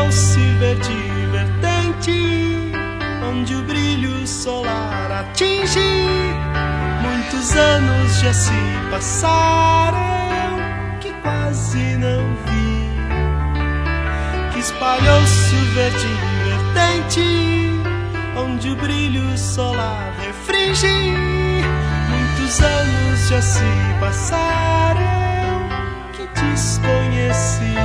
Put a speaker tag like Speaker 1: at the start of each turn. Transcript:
Speaker 1: espalhou-se verde vertente, onde o brilho solar atinge. Muitos anos já se passaram, que quase não vi, que espalhou-se o verde vertente, onde o brilho solar refringe. Muitos anos já se passaram, que desconheci.